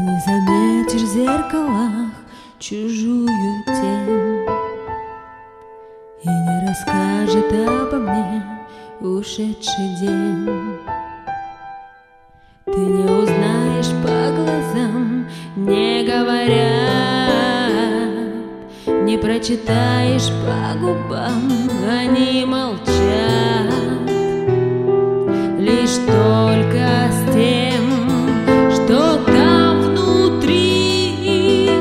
не заметишь в зеркалах чужую тень, и не расскажет обо мне ушедший день. Ты не узнаешь по глазам, не говорят, не прочитаешь по губам, они молчат. Лишь только с тем, что там внутри,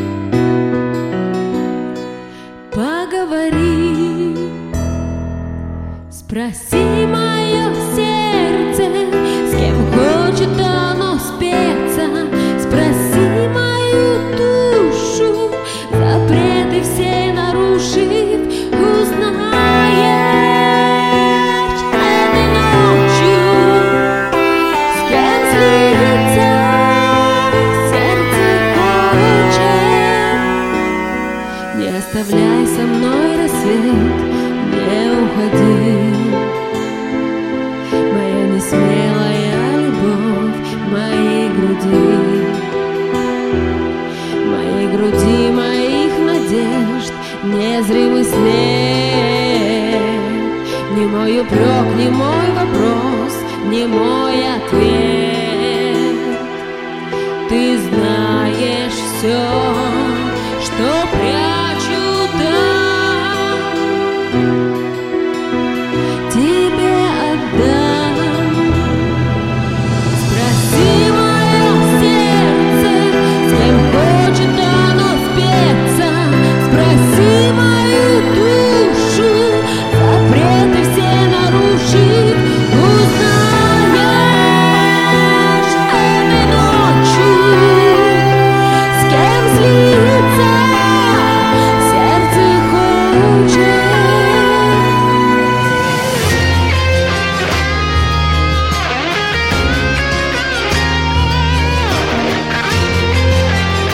поговори, спроси мое сердце, с кем хочет оно спеться, спроси мою душу, запреты все нарушив, узнаешь этой ночью, с кем слиться сердце хочет. Не оставляй со мной рассвет, не уходи, моя несмелая любовь, моей груди, моих надежд, незримый след. Не мой упрек, не мой вопрос, не мой ответ. Ты знаешь все.